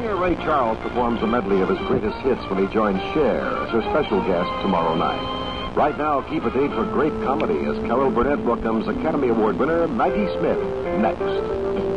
Singer Ray Charles performs a medley of his greatest hits when he joins Cher as her special guest tomorrow night. Right now, keep a date for great comedy as Carol Burnett welcomes Academy Award winner Maggie Smith next.